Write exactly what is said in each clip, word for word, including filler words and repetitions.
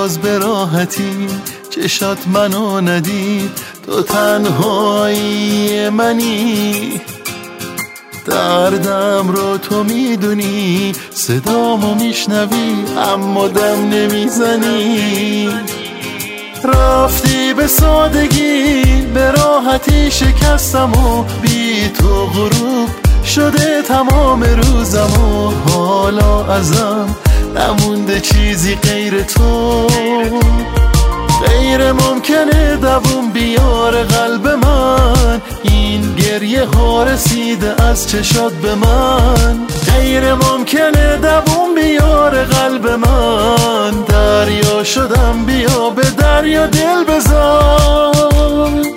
باز به راحتی چشات منو ندید، تو تنهایی منی، دردم رو تو میدونی، صدامو میشنوی اما دم نمیزنی. رفتی به سادگی به راحتی شکستم و بی تو غروب شده تمام روزم و حالا ازم نمونده چیزی غیر تو. غیر ممکنه دووم بیاره قلب من، این گریه ها رسیده از چشات به من. غیر ممکنه دووم بیاره قلب من، دریا شدم بیا به دریا دل بذار.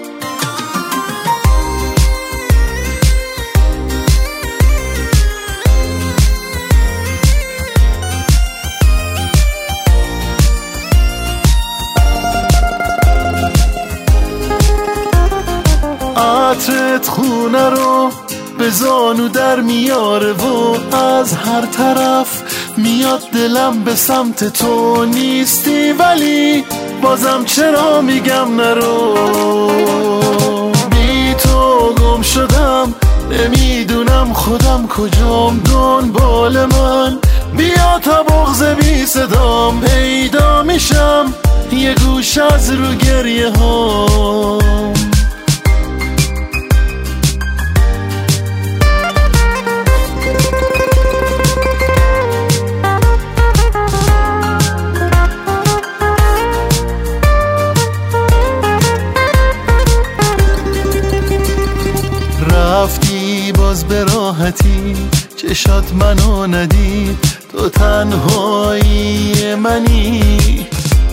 عطرت خونه رو به زانو در میاره و از هر طرف میاد دلم به سمت تو. نیستی ولی بازم چرا میگم نرو، بی تو گم شدم نمیدونم خودم کجام. دنبال من بیا تا بغض بی صدام پیدا میشم، یه گوش از رو گریه ها. رفتی باز به راحتی چشات منو ندید، تو تنهایی منی،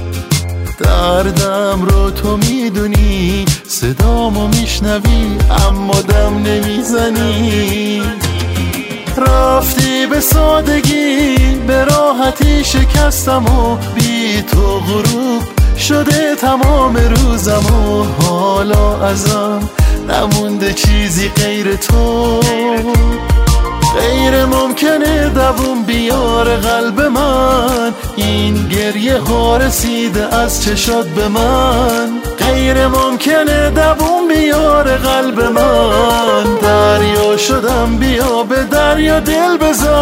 دردم رو تو میدونی، صدامو میشنوی اما دم نمیزنی. رفتی به سادگی به راحتی شکستم و بی تو غروب شده تمام روزم و حالا ازم نمونده چیزی غیر تو. غیر ممکنه دووم بیاره قلب من، این گریه ها رسیده از چشات به من. غیر ممکنه دووم بیاره قلب من، دریا شدم بیا به دریا دل بذار.